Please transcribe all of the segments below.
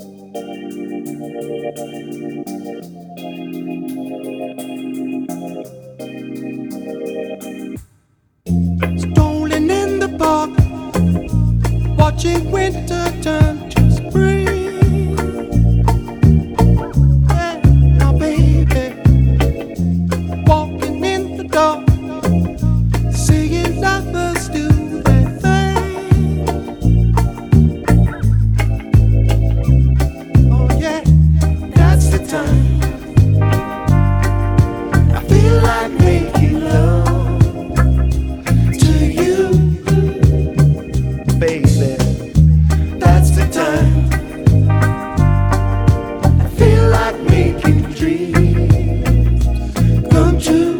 Strolling in the park, watching winter turn to spring. Yeah, now baby, walking in the dark, seeing lovers do their thing. Oh yeah, that's the time I feel like making love. Baby, that's the time I feel like making dreams come true.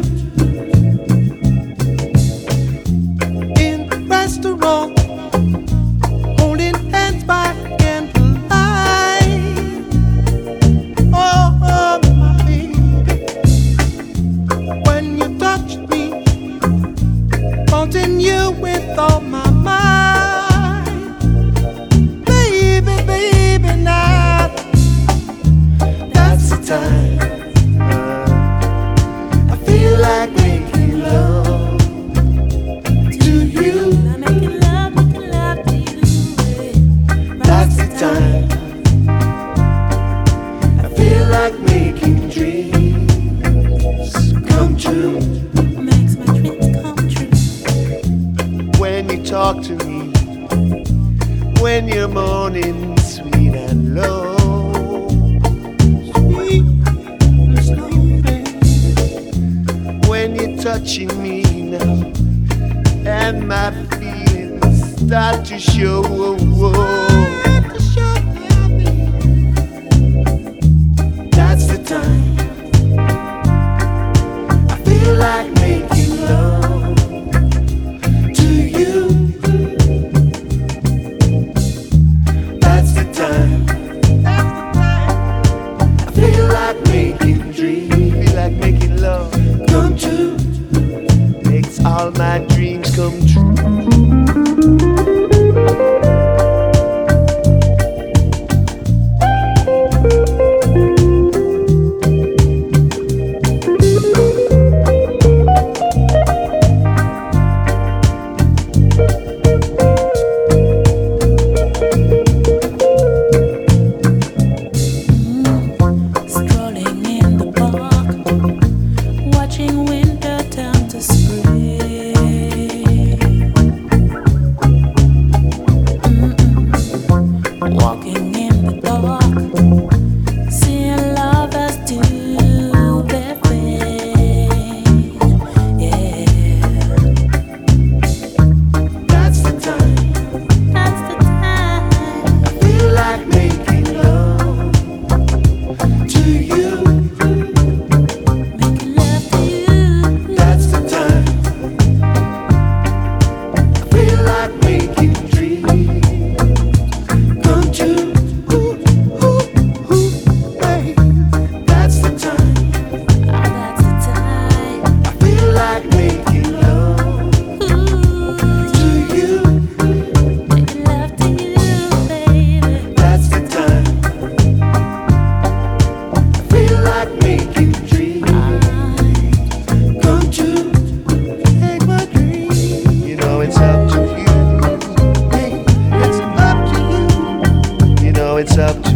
In the restaurant, holding hands by candlelight. Oh, my baby, when you touch me, wanting you with all my mind. Time I feel like making love to you. Making love to you. That's the time I feel like making dreams come true. Makes my dreams come true. When you talk to me, when you're moaning sweet and low. When you're touching me now, and my feelings start to show. That's the time I feel like making love to you. That's the time I feel like making dreams, feel like making love come true, makes all my dreams come true. Strolling in the park, watching winter turn to spring. Walking in the dark, seeing lovers do their thing. Yeah, That's the time that's the time. I feel like making love to you. Making love to you. That's the time I feel like making dreams come true. Babe. That's the time That's the time. I feel like making love to you. Making love to you, baby. That's the time I feel like making dreams come true. Make my dreams. You know it's up to you. Hey, it's up to you. You know it's up to